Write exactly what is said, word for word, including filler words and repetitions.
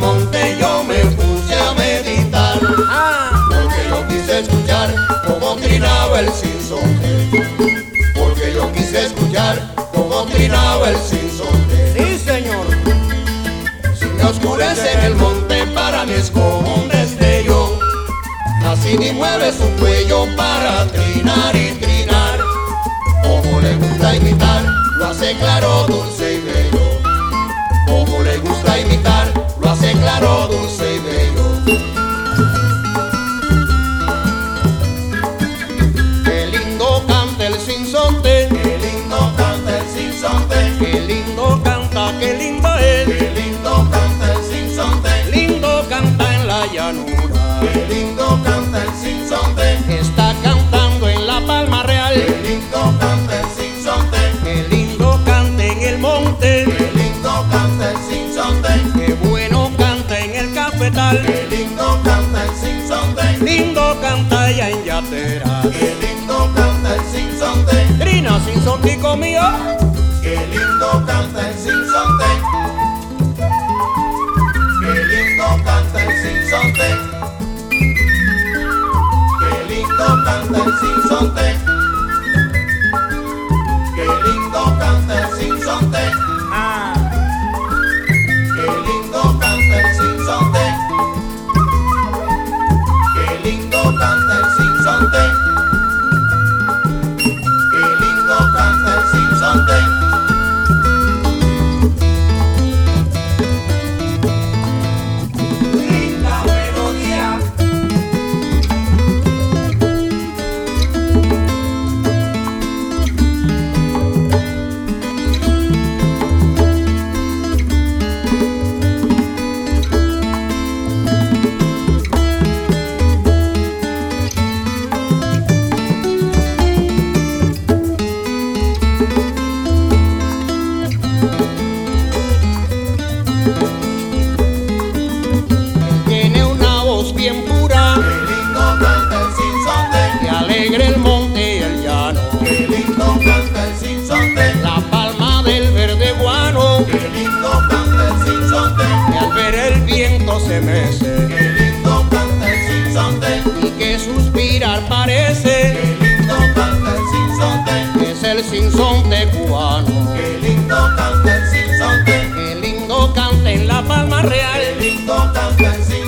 monte yo me puse a meditar, porque yo quise escuchar cómo trinaba el sinsonte, porque yo quise escuchar cómo trinaba el sinsonte. Sí, señor. Si me oscurece en el monte, para mí es como un destello, así ni mueve su cuello para trinar y trinar. Como le gusta imitar, lo hace claro, dulce y bello. Como le gusta imitar, lo hace claro, dulce y bello. Qué lindo canta el sinsonte, Qué lindo canta el sinsonte, qué lindo canta, qué lindo es. qué lindo canta el sinsonte, Lindo canta en la llanura, qué lindo canta el sinsonte, está cantando en la Palma Real. qué lindo canta el sinsonte, Qué lindo canta en el monte, qué lindo canta el sinsonte, qué bueno canta en el cafetal. qué lindo canta el sinsonte, Lindo canta allá en Yatera. qué lindo canta el sinsonte, Trina sinsontico mío, qué lindo canta el sinsonte, qué lindo canta el sinsonte, qué lindo canta el sinsonte, qué lindo canta el sinsonte, ah, qué lindo canta el sinsonte, qué lindo canta el sinsonte, qué lindo canta el sinsonte. Linda melodía. tiene una voz bien pura Qué lindo canta el sinsonte, que alegra el monte y el llano. qué lindo canta el sinsonte, La palma del verde guano, qué lindo canta el sinsonte, que al ver el viento se mece qué lindo canta el sinsonte, y que suspirar parece. qué lindo canta el sinsonte, Es el sinsonte cubano, qué lindo canta el sinsonte, que lindo canta en la Palma Real. qué lindo canta el sinsonte.